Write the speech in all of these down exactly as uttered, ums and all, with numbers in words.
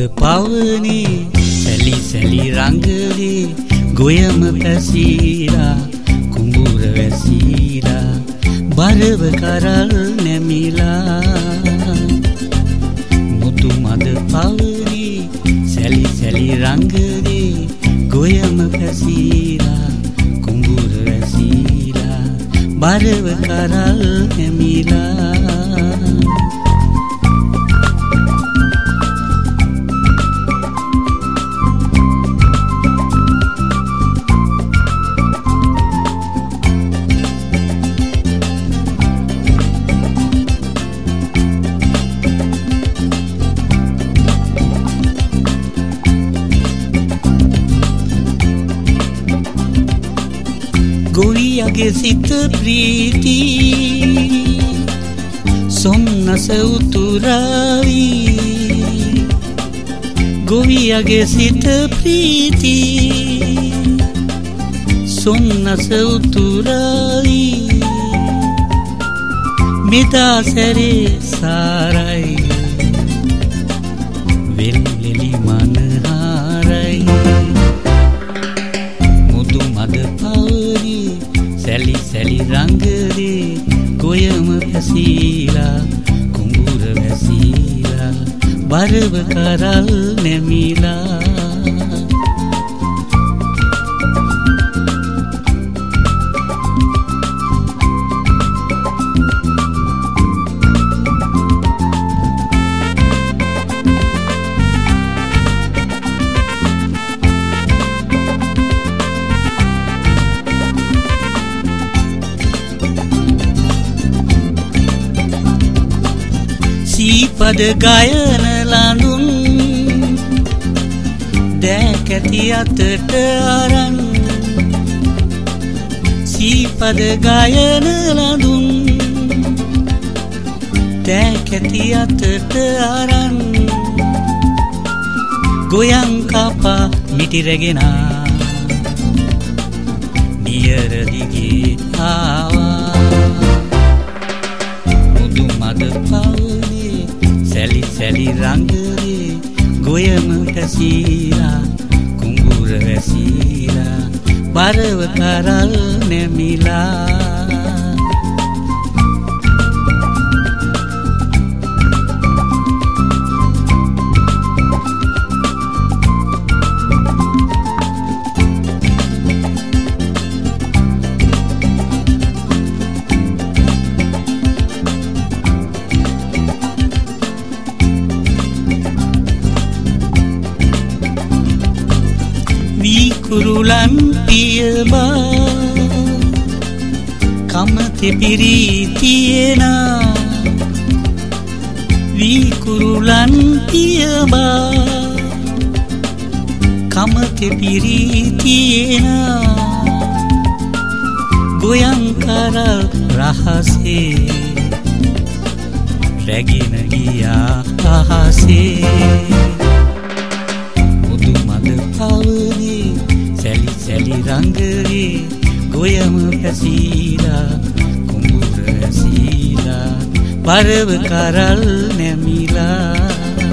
පවනේ සැලි සැලි රංගලේ ගොයම පැසීලා කුඹුර වැසීලා බරව කරල් නැමිලා මුතු මද පවනේ සැලි සැලි රංගලේ ගොයම පැසීලා කුඹුර වැසීලා බරව කරල් නැමිලා ගොවියගේ සිත ප්‍රීති සොම්නස උතුරාවි ගොවියගේ සිත ප්‍රීති සොම්නස උතුරාවි මෙදා සැරේ සාරයි වෙල්ලෙලි මනහාරයි මුදු මද පවරි සැලි සැලි රංගලේ ගොයම පැසීලා කුඹුර වැසීලා බරව කරල් නැමිලා සීපද ගයන ලඳුන් දැකැති අතට අරන් සීපද ගයන ලඳුන් දැකැති අතට අරන් ගොයන් කපා මිටිරගෙනා නියර දිගේ ආවා මුදු මද පවනේ සැලි සැලි රංගලේ ගොයම පැසීලා කුඹුර වැසීලා බරව කරල් නැමිලා කුරුලන් පියබා කමතෙ පිරීතියනා වී කුරුලන් පියබා කමතෙ පිරීතියනා ගොයන් කරල් රහසේ රැගෙන ගියා අහසේ මුදු මද පවනේ සැලි සැලි රංගලේ ගොයම පැසීලා කුඹුර වැසීලා බරව කරල් නැමිලා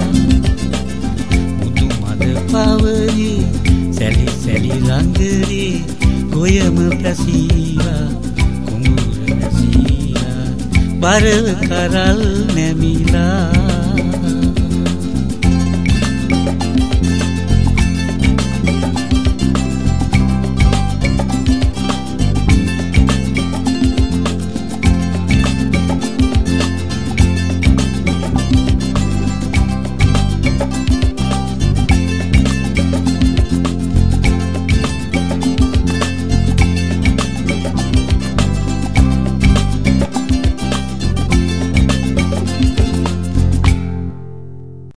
මුදු මද පවනේ සැලි සැලි රංගලේ ගොයම පැසීලා කුඹුර වැසීලා බරව කරල් නැමිලා